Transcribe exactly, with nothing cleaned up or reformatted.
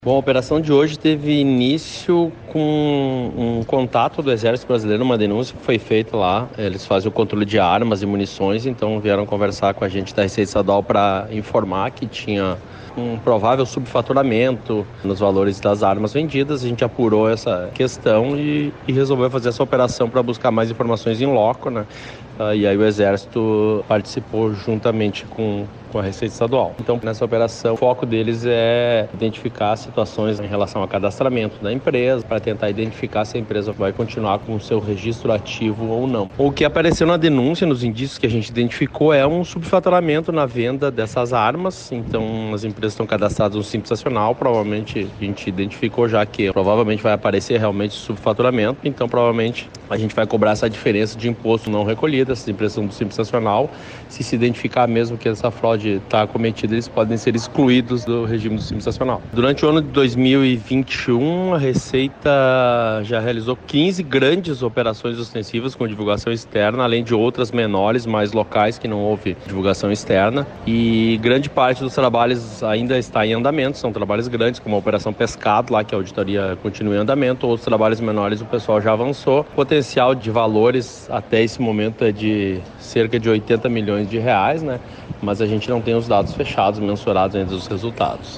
Bom, a operação de hoje teve início com um contato do Exército Brasileiro, uma denúncia que foi feita lá. Eles fazem o controle de armas e munições, então vieram conversar com a gente da Receita Estadual para informar que tinha um provável subfaturamento nos valores das armas vendidas. A gente apurou essa questão e, e resolveu fazer essa operação para buscar mais informações em loco, né? Uh, e aí o Exército participou juntamente com, com a Receita Estadual. Então, nessa operação, o foco deles é identificar situações em relação ao cadastramento da empresa, para tentar identificar se a empresa vai continuar com o seu registro ativo ou não. O que apareceu na denúncia, nos indícios que a gente identificou, é um subfaturamento na venda dessas armas. Então, as empresas estão cadastradas no Simples Nacional, provavelmente a gente identificou já que provavelmente vai aparecer realmente subfaturamento, então provavelmente a gente vai cobrar essa diferença de imposto não recolhido. Essas empresas são do Simples Nacional. Se se identificar mesmo que essa fraude está cometida, eles podem ser excluídos do regime do Simples Nacional. Durante o ano de dois mil e vinte e um, a Receita já realizou quinze grandes operações ostensivas com divulgação externa, além de outras menores, mais locais, que não houve divulgação externa. E grande parte dos trabalhos ainda está em andamento, são trabalhos grandes, como a Operação Pescado, lá que a auditoria continua em andamento. Outros trabalhos menores o pessoal já avançou. O potencial de valores até esse momento é de cerca de oitenta milhões de reais, né? Mas a gente não tem os dados fechados, mensurados ainda dos resultados.